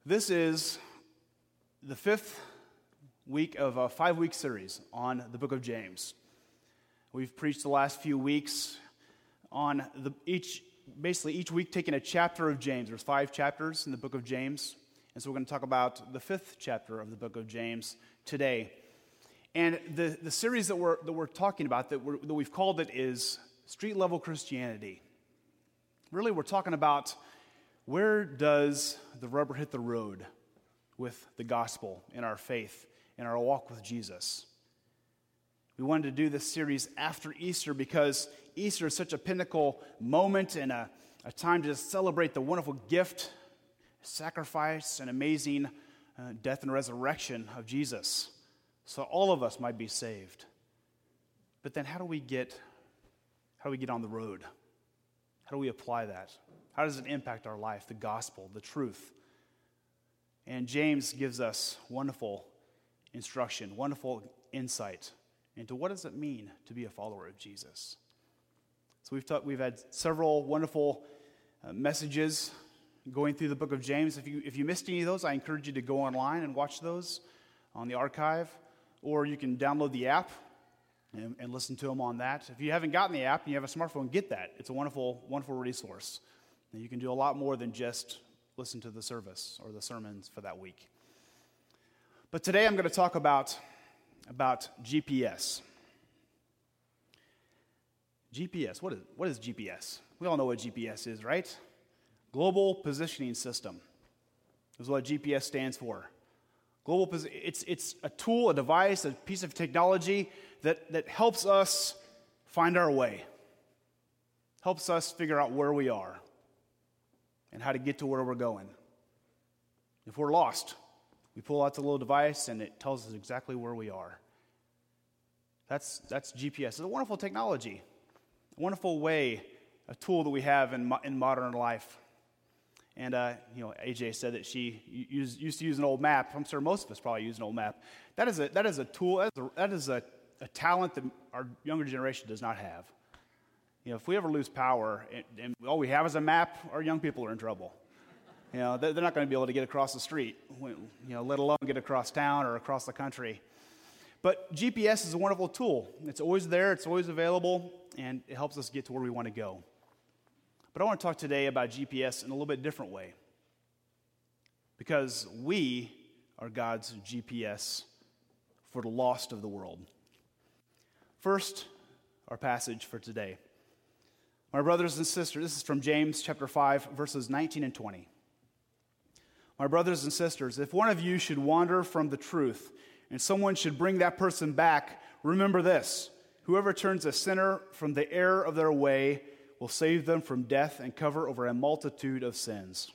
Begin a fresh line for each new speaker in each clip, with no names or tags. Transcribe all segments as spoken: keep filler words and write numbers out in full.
This is the fifth week of a five-week series on the book of James. We've preached the last few weeks on the each, basically each week taking a chapter of James. There's five chapters in the book of James, and so we're going to talk about the fifth chapter of the book of James today. And the, the series that we're that we're talking about, that, we're, that we've called it, is Street Level Christianity. Really, we're talking about where does the rubber hit the road with the gospel in our faith, in our walk with Jesus. We wanted to do this series after Easter because Easter is such a pinnacle moment and a, a time to just celebrate the wonderful gift, sacrifice, and amazing uh, death and resurrection of Jesus, so all of us might be saved. But then how do we get, how do we get on the road? How do we apply that? How does it impact our life, the gospel, the truth? And James gives us wonderful instruction, wonderful insight into what does it mean to be a follower of Jesus. So we've taught, we've had several wonderful uh, messages going through the book of James. If you if you missed any of those, I encourage you to go online and watch those on the archive, or you can download the app and, and listen to them on that. If you haven't gotten the app and you have a smartphone, get that. It's a wonderful, wonderful resource. And you can do a lot more than just listen to the service or the sermons for that week. But today I'm going to talk about, about G P S. G P S, what is, what is G P S? We all know what G P S is, right? Global Positioning System is what G P S stands for. Global, it's, it's a tool, a device, a piece of technology that, that helps us find our way, helps us figure out where we are and how to get to where we're going. If we're lost, we pull out the little device and it tells us exactly where we are. That's that's G P S. It's a wonderful technology, a wonderful way, a tool that we have in in modern life. And uh, you know, A J said that she used, used to use an old map. I'm sure most of us probably use an old map. That is a that is a tool. That is a, that is a, a talent that our younger generation does not have. You know, if we ever lose power and, and all we have is a map, our young people are in trouble. You know, they're not going to be able to get across the street, you know, let alone get across town or across the country. But G P S is a wonderful tool. It's always there, it's always available, and it helps us get to where we want to go. But I want to talk today about G P S in a little bit different way, because we are God's G P S for the lost of the world. First, our passage for today. My brothers and sisters, this is from James chapter five, verses nineteen and twenty. My brothers and sisters, if one of you should wander from the truth and someone should bring that person back, remember this: whoever turns a sinner from the error of their way will save them from death and cover over a multitude of sins.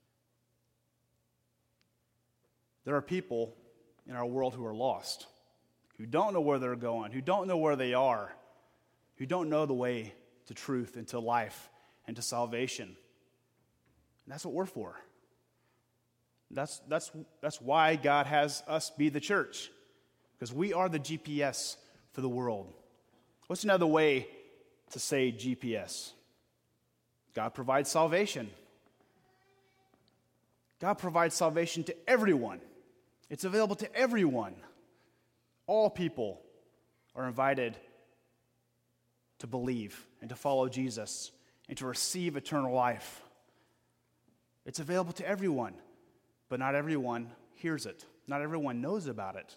There are people in our world who are lost, who don't know where they're going, who don't know where they are, who don't know the way to truth and to life and to salvation. And that's what we're for. That's, that's, that's why God has us be the church, because we are the G P S for the world. What's another way to say G P S? God provides salvation. God provides salvation to everyone. It's available to everyone. All people are invited to believe and to follow Jesus and to receive eternal life. It's available to everyone, but not everyone hears it. Not everyone knows about it.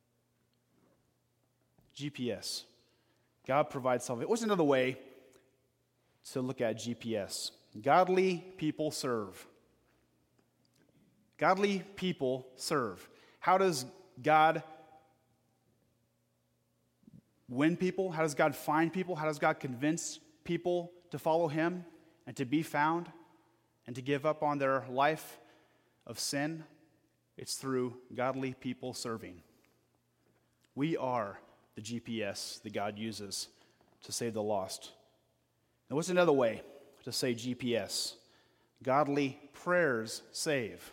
G P S. God provides salvation. What's another way to look at G P S? Godly people serve. Godly people serve. How does God win people? How does God find people? How does God convince people to follow Him and to be found and to give up on their life of sin? It's through godly people serving. We are the G P S that God uses to save the lost. Now, what's another way to say G P S? Godly prayers save.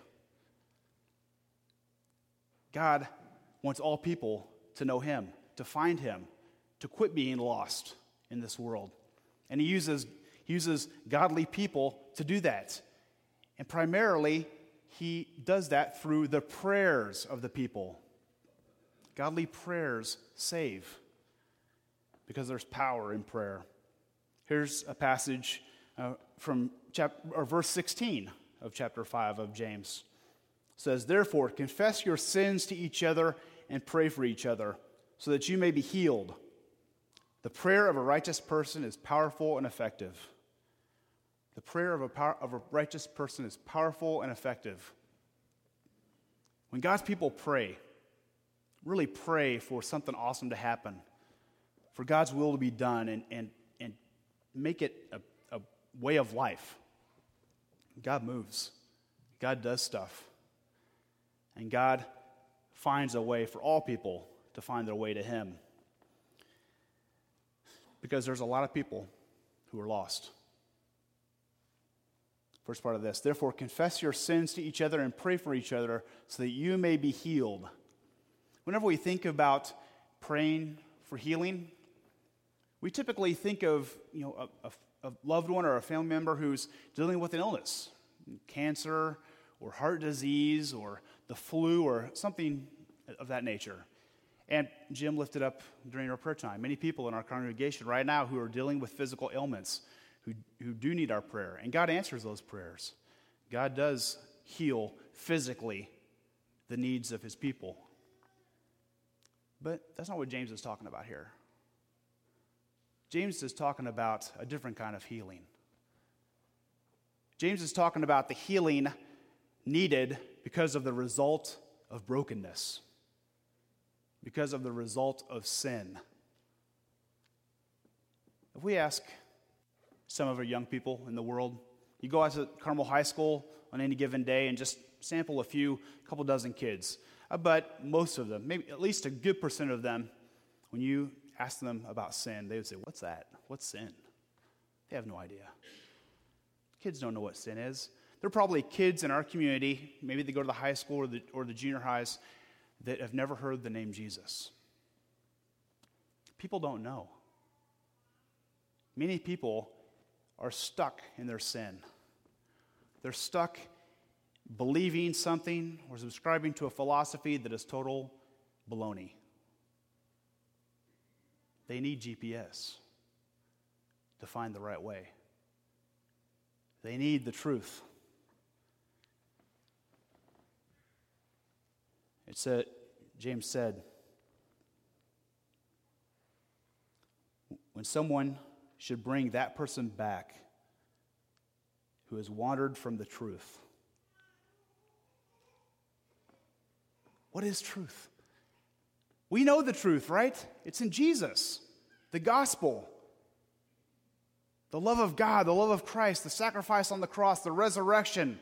God wants all people to know Him, to find Him, to quit being lost in this world. And He uses, he uses godly people to do that. And primarily, he does that through the prayers of the people. Godly prayers save because there's power in prayer. Here's a passage uh, from chap- or verse sixteen of chapter five of James. It says, "Therefore, confess your sins to each other and pray for each other, so that you may be healed. The prayer of a righteous person is powerful and effective." The prayer of a, power, of a righteous person is powerful and effective. When God's people pray, really pray for something awesome to happen, for God's will to be done, and, and, and make it a, a way of life, God moves. God does stuff. And God finds a way for all people to find their way to Him. Because there's a lot of people who are lost. First part of this, "Therefore confess your sins to each other and pray for each other so that you may be healed." Whenever we think about praying for healing, we typically think of, you know, a, a, a loved one or a family member who's dealing with an illness, cancer or heart disease or the flu or something of that nature. And Jim lifted up during our prayer time many people in our congregation right now who are dealing with physical ailments, who, who do need our prayer. And God answers those prayers. God does heal physically the needs of His people. But that's not what James is talking about here. James is talking about a different kind of healing. James is talking about the healing needed because of the result of brokenness, because of the result of sin. If we ask some of our young people in the world, you go out to Carmel High School on any given day and just sample a few, a couple dozen kids. Uh, but most of them, maybe at least a good percent of them, when you ask them about sin, they would say, "What's that? What's sin?" They have no idea. Kids don't know what sin is. There are probably kids in our community, maybe they go to the high school or the, or the junior highs, that have never heard the name Jesus. People don't know. Many people are stuck in their sin. They're stuck believing something or subscribing to a philosophy that is total baloney. They need G P S to find the right way. They need the truth. It said, James said, when someone should bring that person back who has wandered from the truth. What is truth? We know the truth, right? It's in Jesus, the gospel, the love of God, the love of Christ, the sacrifice on the cross, the resurrection.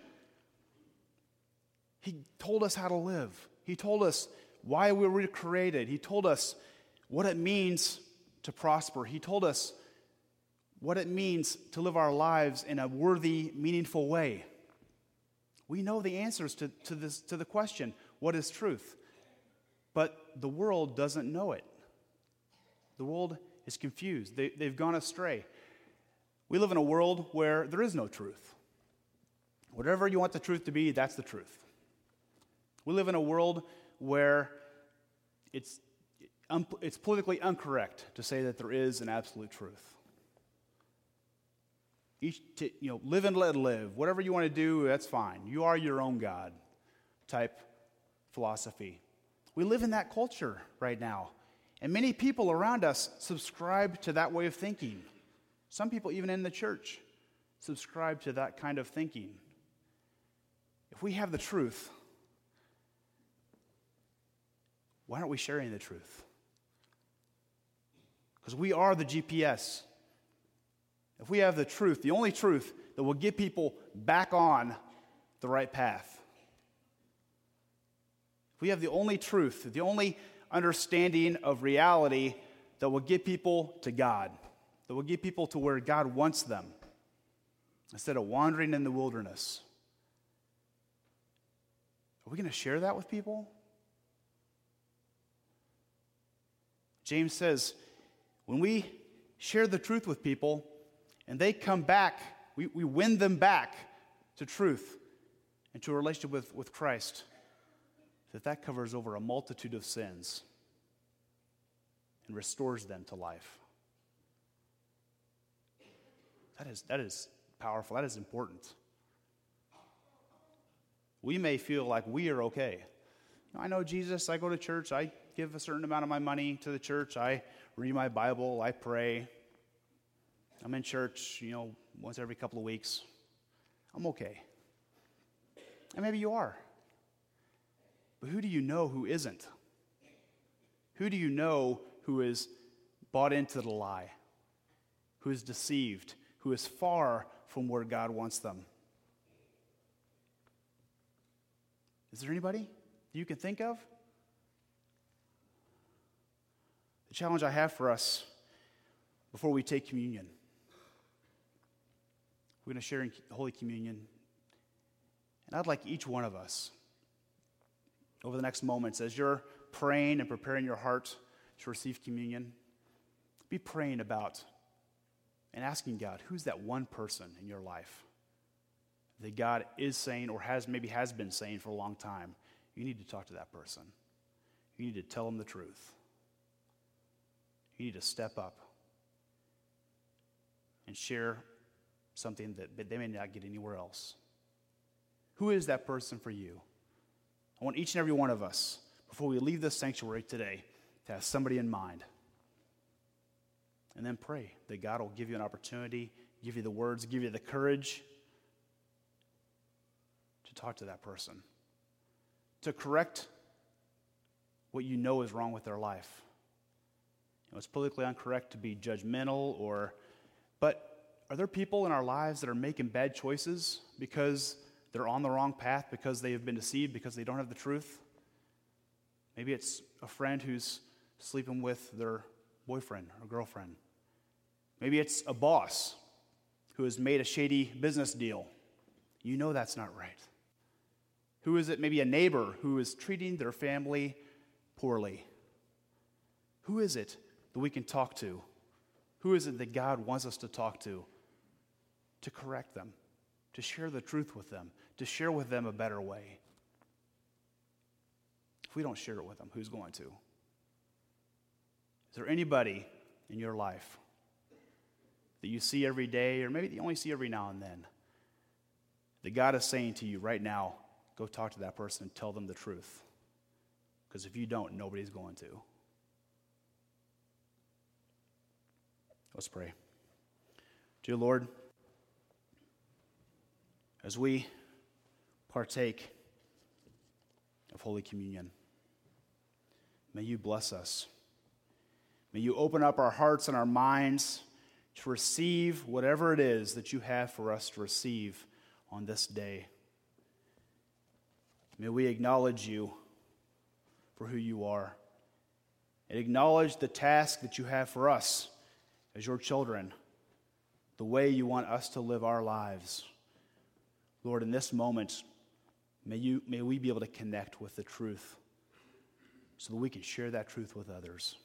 He told us how to live. He told us why we were created. He told us what it means to prosper. He told us what it means to live our lives in a worthy, meaningful way. We know the answers to, to, this, to the question, what is truth? But the world doesn't know it. The world is confused. They, they've gone astray. We live in a world where there is no truth. Whatever you want the truth to be, that's the truth. We live in a world where it's, it's politically incorrect to say that there is an absolute truth. Each, to, you know, live and let live. Whatever you want to do, that's fine. You are your own God type philosophy. We live in that culture right now. And many people around us subscribe to that way of thinking. Some people, even in the church, subscribe to that kind of thinking. If we have the truth, why aren't we sharing the truth? Because we are the G P S. If we have the truth, the only truth that will get people back on the right path. If we have the only truth, the only understanding of reality that will get people to God, that will get people to where God wants them, instead of wandering in the wilderness. Are we going to share that with people? James says, when we share the truth with people and they come back, we, we win them back to truth. into a relationship with, with Christ, that that covers over a multitude of sins and restores them to life. That is, that is powerful. That is important. We may feel like we are okay. I know Jesus, I go to church, I give a certain amount of my money to the church, I read my Bible, I pray. I'm in church, you know, once every couple of weeks. I'm okay. And maybe you are. But who do you know who isn't? Who do you know who is bought into the lie? Who is deceived? Who is far from where God wants them? Is there anybody you can think of? The challenge I have for us before we take communion, we're going to share in Holy Communion. And I'd like each one of us, over the next moments, as you're praying and preparing your heart to receive communion, be praying about and asking God, who's that one person in your life that God is saying or has maybe has been saying for a long time? You need to talk to that person. You need to tell them the truth. You need to step up and share something that they may not get anywhere else. Who is that person for you? I want each and every one of us, before we leave this sanctuary today, to have somebody in mind. And then pray that God will give you an opportunity, give you the words, give you the courage to talk to that person, to correct what you know is wrong with their life. You know, it's politically incorrect to be judgmental, or, but are there people in our lives that are making bad choices because they're on the wrong path, because they have been deceived, because they don't have the truth? Maybe it's a friend who's sleeping with their boyfriend or girlfriend. Maybe it's a boss who has made a shady business deal. You know that's not right. Who is it? Maybe a neighbor who is treating their family poorly. Who is it that we can talk to? Who is it that God wants us to talk to? To correct them, to share the truth with them, to share with them a better way. If we don't share it with them, who's going to? Is there anybody in your life that you see every day, or maybe you only see every now and then, that God is saying to you right now, go talk to that person and tell them the truth? Because if you don't, nobody's going to. Let's pray. Dear Lord, as we partake of Holy Communion, may you bless us. May you open up our hearts and our minds to receive whatever it is that you have for us to receive on this day. May we acknowledge you for who you are, and acknowledge the task that you have for us as your children, the way you want us to live our lives. Lord, in this moment, may you may we be able to connect with the truth so that we can share that truth with others.